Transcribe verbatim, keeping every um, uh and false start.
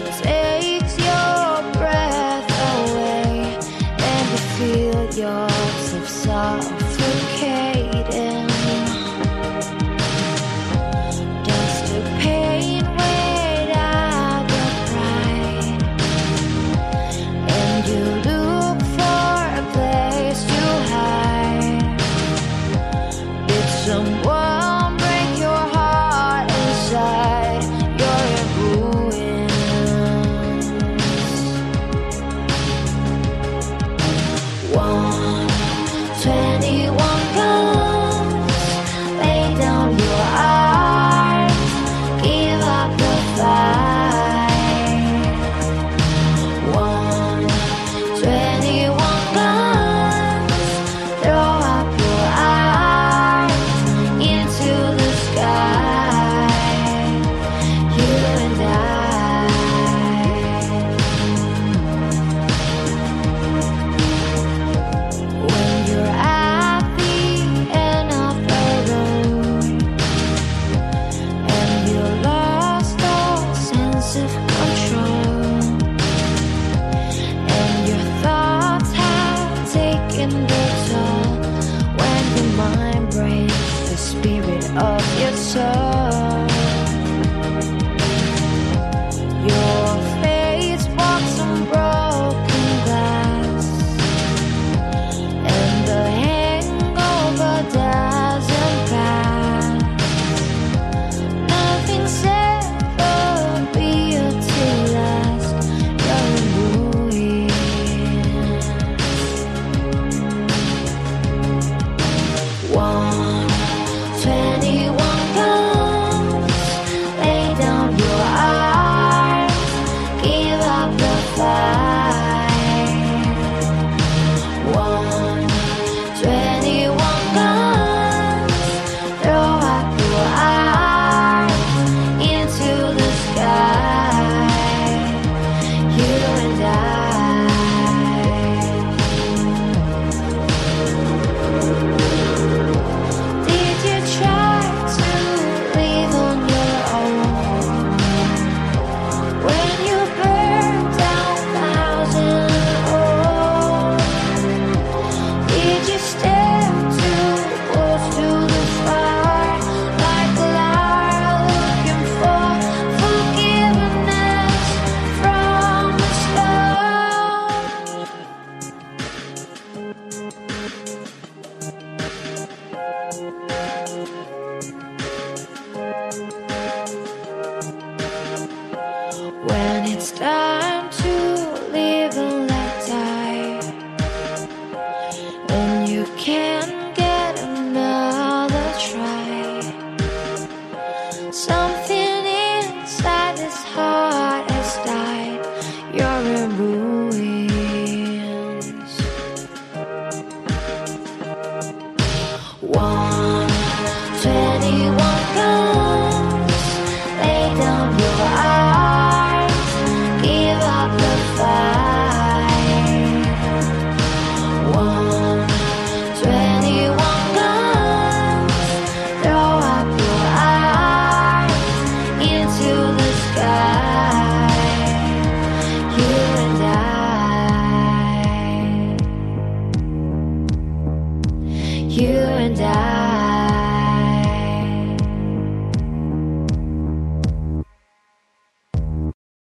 takes your breath away, and you feel yourself suffocating. Does the pain weigh out your pride, and you look for a place to hide? Did someone break your heart inside? You're in ruins. One twenty-one guns, lay down your arms, give up the fight. One twenty-one guns, throw up your arms into the sky. You and I. When you're at the end of the road, and you lost all sense of control, and your thoughts have taken their toll, when your mind breaks the spirit of your soul, your face walks on broken glass, and the hangover doesn't pass. Nothing's ever built to last. You're in ruins. One twenty-one guns, lay down your arms, give up the fight. One twenty-one guns, throw up your arms into the sky. You and I. Did you try to live on your own when you burned down thousand homes? Did you step too close to the fire, like a liar looking for forgiveness from the stone? When it's time to live and let die, when you can't get another try, something inside this heart has died. You're in ruins. One twenty-one guns, lay down your arms, give up the fight. One twenty-one guns, throw up your arms into the sky. You and I. You and I.